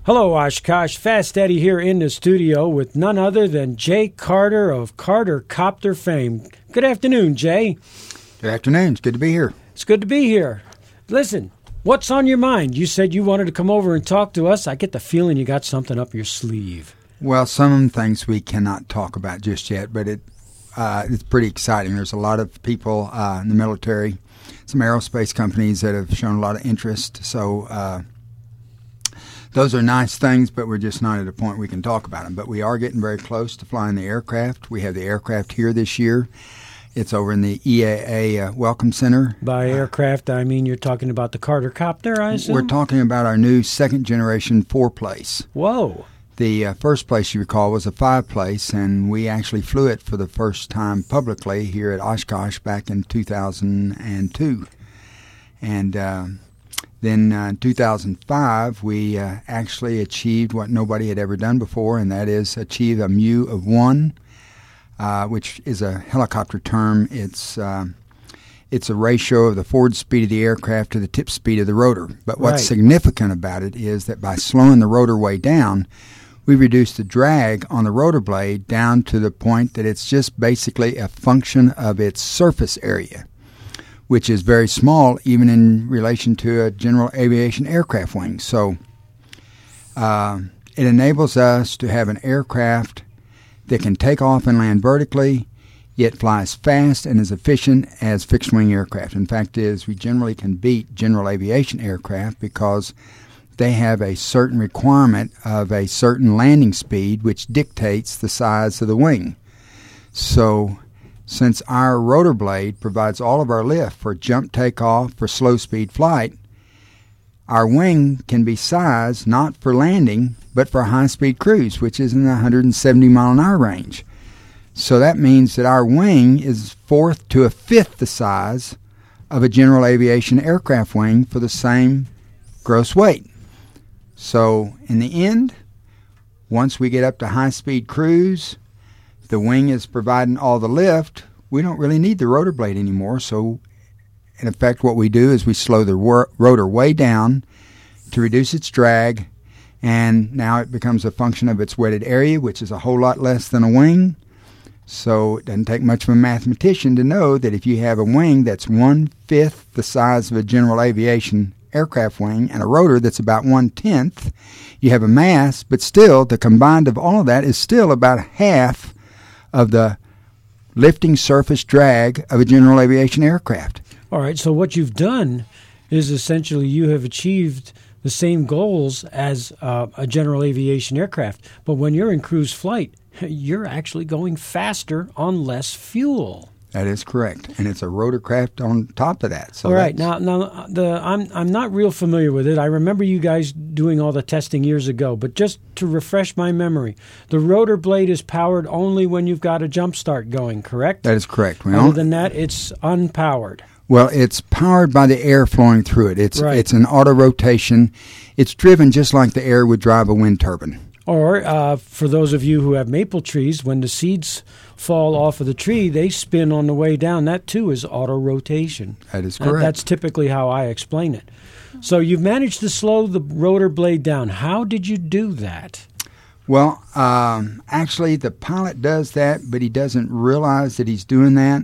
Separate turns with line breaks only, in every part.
Hello, Oshkosh. Fast Eddie here in the studio with none other than Jay Carter of Carter Copter fame. Good afternoon, Jay.
Good afternoon. It's good to be here.
It's good to be here. Listen, what's on your mind? You said you wanted to come over and talk to us. I get the feeling you got something up your sleeve.
Well, some things we cannot talk about just yet, but it's pretty exciting. There's a lot of people in the military, some aerospace companies that have shown a lot of interest. So those are nice things, but we're just not at a point we can talk about them. But we are getting very close to flying the aircraft. We have the aircraft here this year. It's over in the EAA Welcome Center.
By aircraft, I mean you're talking about the Carter Copter, I assume?
We're talking about our new second-generation 4-place.
Whoa.
The first place, you recall, was a 5-place, and we actually flew it for the first time publicly here at Oshkosh back in 2002. And then in 2005, we actually achieved what nobody had ever done before, and that is achieve a MEU of 1, which is a helicopter term. It's a ratio of the forward speed of the aircraft to the tip speed of the rotor. But what's significant about it is that by slowing the rotor way down, we reduced the drag on the rotor blade down to the point that it's just basically a function of its surface area, which is very small even in relation to a general aviation aircraft wing. So it enables us to have an aircraft that can take off and land vertically, yet flies fast and as efficient as fixed-wing aircraft. In fact, we generally can beat general aviation aircraft because they have a certain requirement of a certain landing speed which dictates the size of the wing. So since our rotor blade provides all of our lift for jump takeoff, for slow speed flight, our wing can be sized not for landing but for high speed cruise, which is in the 170 mile an hour range. So that means that our wing is fourth to a fifth the size of a general aviation aircraft wing for the same gross weight. So in the end, once we get up to high-speed cruise, the wing is providing all the lift. We don't really need the rotor blade anymore. So in effect, what we do is we slow the rotor way down to reduce its drag, and now it becomes a function of its wetted area, which is a whole lot less than a wing. So it doesn't take much of a mathematician to know that if you have a wing that's 1/5 the size of a general aviation aircraft wing and a rotor that's about 1/10, you have a mass, but still the combined of all of that is still about half of the lifting surface drag of a general aviation aircraft.
All right, so what you've done is essentially you have achieved the same goals as a general aviation aircraft, but when you're in cruise flight, you're actually going faster on less fuel.
That is correct, and it's a rotorcraft on top of that. So
all right, now I'm not real familiar with it. I remember you guys doing all the testing years ago, but just to refresh my memory, the rotor blade is powered only when you've got a jump start going, correct?
That is correct.
Other than that, it's unpowered.
Well, it's powered by the air flowing through it. It's an auto rotation. It's driven just like the air would drive a wind turbine.
Or for those of you who have maple trees, when the seeds fall off of the tree, they spin on the way down. That, too, is auto-rotation.
That is correct.
That's typically how I explain it. So you've managed to slow the rotor blade down. How did you do that?
Well, actually, the pilot does that, but he doesn't realize that he's doing that.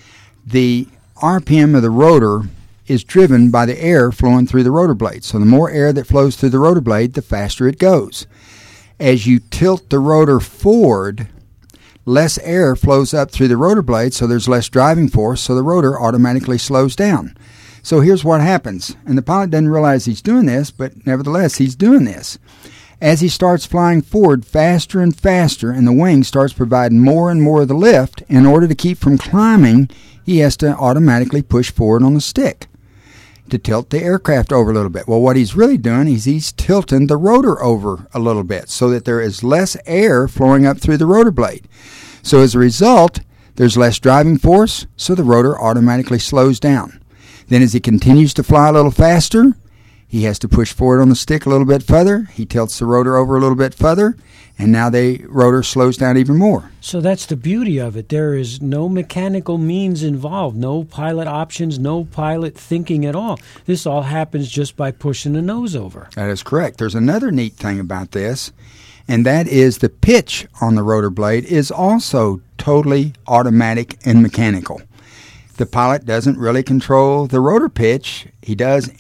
The RPM of the rotor is driven by the air flowing through the rotor blade. So the more air that flows through the rotor blade, the faster it goes. As you tilt the rotor forward, less air flows up through the rotor blade, so there's less driving force, so the rotor automatically slows down. So here's what happens, and the pilot doesn't realize he's doing this, but nevertheless he's doing this. As he starts flying forward faster and faster, and the wing starts providing more and more of the lift, in order to keep from climbing, he has to automatically push forward on the stick to tilt the aircraft over a little bit. Well, what he's really doing is he's tilting the rotor over a little bit so that there is less air flowing up through the rotor blade. So as a result, there's less driving force, so the rotor automatically slows down. Then as he continues to fly a little faster, He has to push forward on the stick a little bit further. He tilts the rotor over a little bit further, and now the rotor slows down even more.
So that's the beauty of it. There is no mechanical means involved, no pilot options, no pilot thinking at all. This all happens just by pushing the nose over.
That is correct. There's another neat thing about this, and that is the pitch on the rotor blade is also totally automatic and mechanical. The pilot doesn't really control the rotor pitch. He does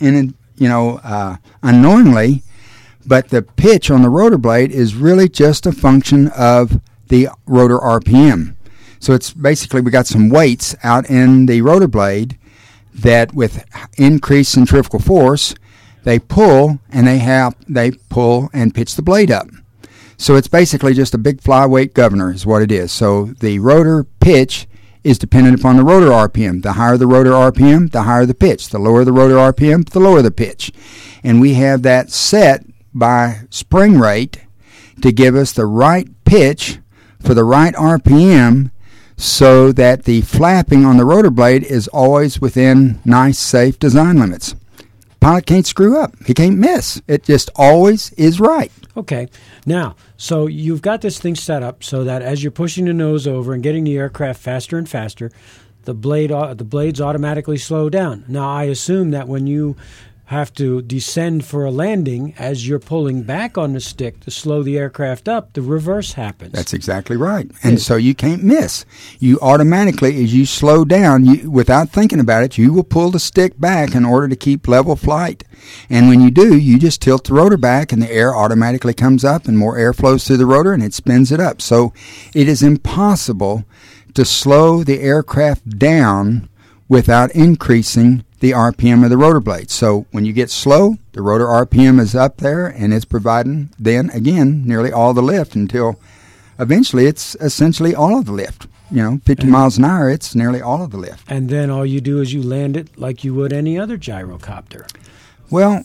unknowingly, but the pitch on the rotor blade is really just a function of the rotor RPM. So it's basically we got some weights out in the rotor blade that with increased centrifugal force, they pull and they pull and pitch the blade up. So it's basically just a big flyweight governor is what it is. So the rotor pitch is dependent upon the rotor RPM. The higher the rotor RPM, the higher the pitch. The lower the rotor RPM, the lower the pitch. And we have that set by spring rate to give us the right pitch for the right RPM so that the flapping on the rotor blade is always within nice, safe design limits. Pilot can't screw up. He can't miss. It just always is right.
Okay. Now, so you've got this thing set up so that as you're pushing the nose over and getting the aircraft faster and faster, the blades automatically slow down. Now, I assume that when you have to descend for a landing, as you're pulling back on the stick to slow the aircraft up, the reverse happens.
That's exactly right. And so you can't miss. You automatically, as you slow down, without thinking about it, you will pull the stick back in order to keep level flight. And when you do, you just tilt the rotor back and the air automatically comes up and more air flows through the rotor and it spins it up. So it is impossible to slow the aircraft down without increasing the RPM of the rotor blade. So when you get slow, the rotor RPM is up there and it's providing then again nearly all the lift until eventually it's essentially all of the lift. 50 miles an hour, it's nearly all of the lift.
And then all you do is you land it like you would any other gyrocopter.
Well,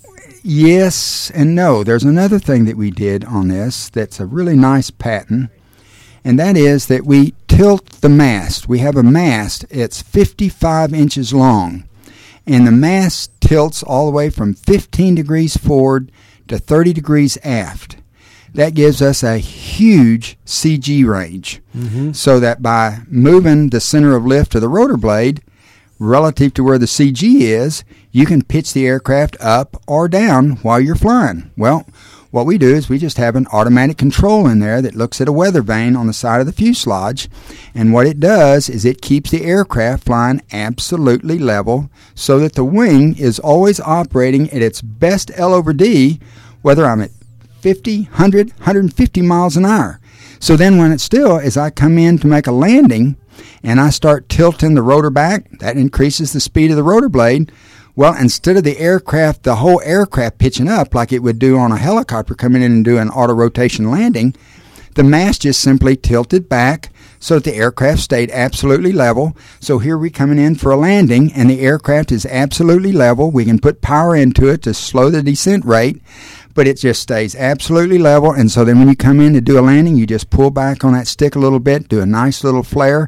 yes and no. There's another thing that we did on this that's a really nice patent, and that is that we tilt the mast. We have a mast. It's 55 inches long. And the mast tilts all the way from 15 degrees forward to 30 degrees aft. That gives us a huge CG range. Mm-hmm. So that by moving the center of lift of the rotor blade relative to where the CG is, you can pitch the aircraft up or down while you're flying. Well, what we do is we just have an automatic control in there that looks at a weather vane on the side of the fuselage, and what it does is it keeps the aircraft flying absolutely level so that the wing is always operating at its best L over D, whether I'm at 50, 100, 150 miles an hour. So then when it's still, as I come in to make a landing and I start tilting the rotor back, that increases the speed of the rotor blade. Well, instead of the whole aircraft pitching up like it would do on a helicopter coming in and doing auto rotation landing, the mast just simply tilted back so that the aircraft stayed absolutely level. So here we're coming in for a landing, and the aircraft is absolutely level. We can put power into it to slow the descent rate, but it just stays absolutely level. And so then when you come in to do a landing, you just pull back on that stick a little bit, do a nice little flare.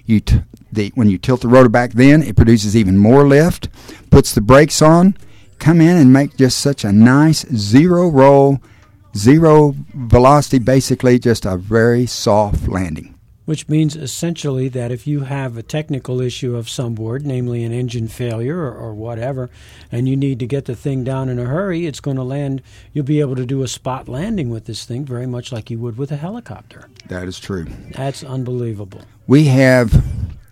When you tilt the rotor back then, it produces even more lift, puts the brakes on, come in and make just such a nice zero roll, zero velocity, basically just a very soft landing.
Which means essentially that if you have a technical issue of some sort, namely an engine failure or whatever, and you need to get the thing down in a hurry, it's going to land. You'll be able to do a spot landing with this thing very much like you would with a helicopter.
That is true.
That's unbelievable.
We have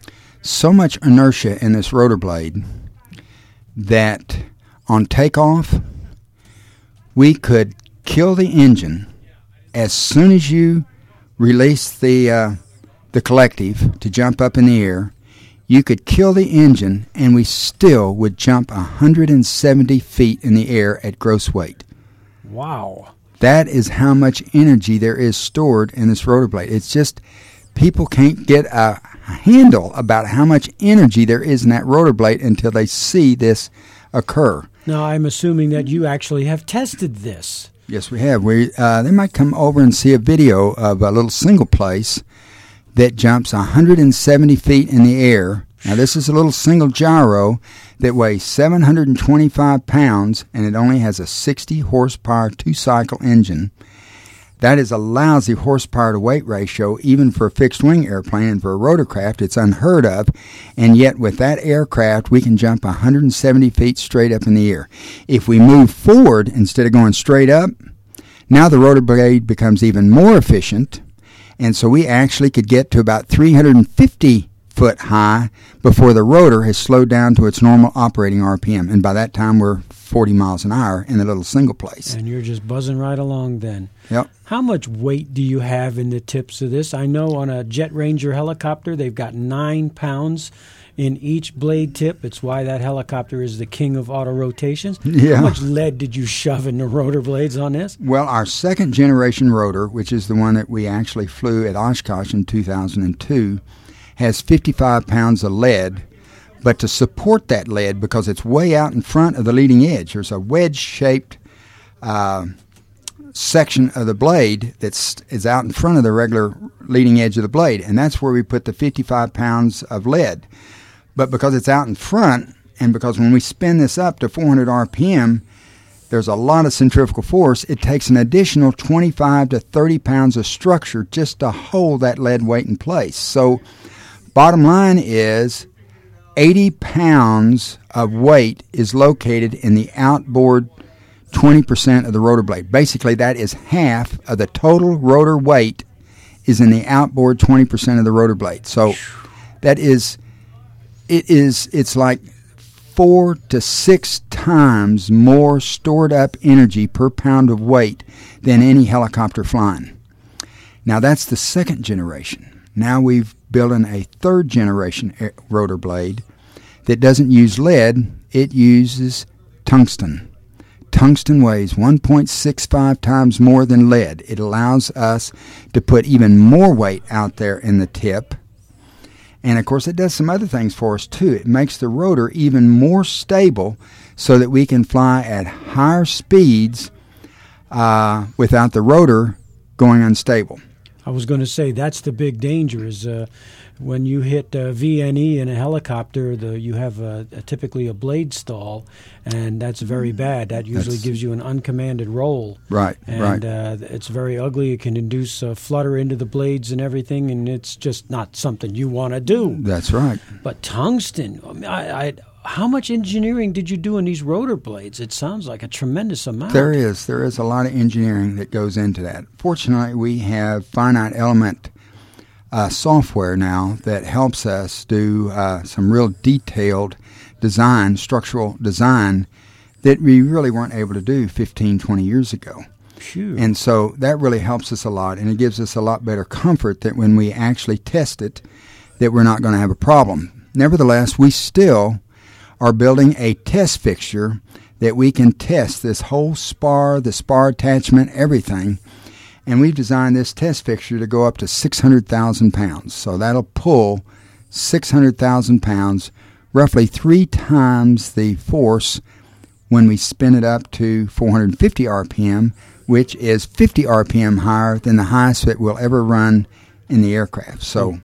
so much inertia in this rotor blade that on takeoff, we could kill the engine as soon as you release the collective to jump up in the air. You could kill the engine and we still would jump 170 feet in the air at gross weight.
Wow.
That is how much energy there is stored in this rotor blade. It's just people can't get a handle about how much energy there is in that rotor blade until they see this occur.
Now, I'm assuming that you actually have tested this.
Yes, we have. They might come over and see a video of a little single place that jumps 170 feet in the air Now, this is a little single gyro that weighs 725 pounds, and it only has a 60 horsepower two-cycle engine. That is a lousy horsepower to weight ratio, even for a fixed-wing airplane, and for a rotorcraft, it's unheard of. And yet, with that aircraft, we can jump 170 feet straight up in the air. If we move forward instead of going straight up, now the rotor blade becomes even more efficient, and so we actually could get to about 350 foot high before the rotor has slowed down to its normal operating RPM. And by that time, we're 40 miles an hour in the little single place.
And you're just buzzing right along then.
Yep.
How much weight do you have in the tips of this? I know on a Jet Ranger helicopter, they've got 9 pounds in each blade tip. It's why that helicopter is the king of auto rotations.
Yeah.
How much lead did you shove in the rotor blades on this?
Well, our second generation rotor, which is the one that we actually flew at Oshkosh in 2002, has 55 pounds of lead. But to support that lead, because it's way out in front of the leading edge, there's a wedge-shaped section of the blade that is out in front of the regular leading edge of the blade, and that's where we put the 55 pounds of lead. But because it's out in front, and because when we spin this up to 400 RPM, there's a lot of centrifugal force, it takes an additional 25 to 30 pounds of structure just to hold that lead weight in place. So bottom line is 80 pounds of weight is located in the outboard 20% of the rotor blade. Basically, that is half of the total rotor weight is in the outboard 20% of the rotor blade. So that is, it's like 4 to 6 times more stored up energy per pound of weight than any helicopter flying. Now, that's the second generation. Now we've built in a third generation rotor blade that doesn't use lead, it uses tungsten. Tungsten weighs 1.65 times more than lead. It allows us to put even more weight out there in the tip. And, of course, it does some other things for us, too. It makes the rotor even more stable so that we can fly at higher speeds without the rotor going unstable.
I was going to say that's the big danger is when you hit VNE in a helicopter, you have typically a blade stall, and that's very bad. That usually gives you an uncommanded roll.
Right,
and it's very ugly. It can induce flutter into the blades and everything, and it's just not something you want to do.
That's right.
But tungsten, how much engineering did you do in these rotor blades? It sounds like a tremendous amount.
There is a lot of engineering that goes into that. Fortunately, we have finite element software now that helps us do some real detailed design, structural design, that we really weren't able to do 15, 20 years ago.
Phew.
And so that really helps us a lot, and it gives us a lot better comfort that when we actually test it, that we're not going to have a problem. Nevertheless, we still are building a test fixture that we can test this whole spar, the spar attachment, everything. And we've designed this test fixture to go up to 600,000 pounds. So that'll pull 600,000 pounds, roughly 3 times the force when we spin it up to 450 RPM, which is 50 RPM higher than the highest that will ever run in the aircraft. So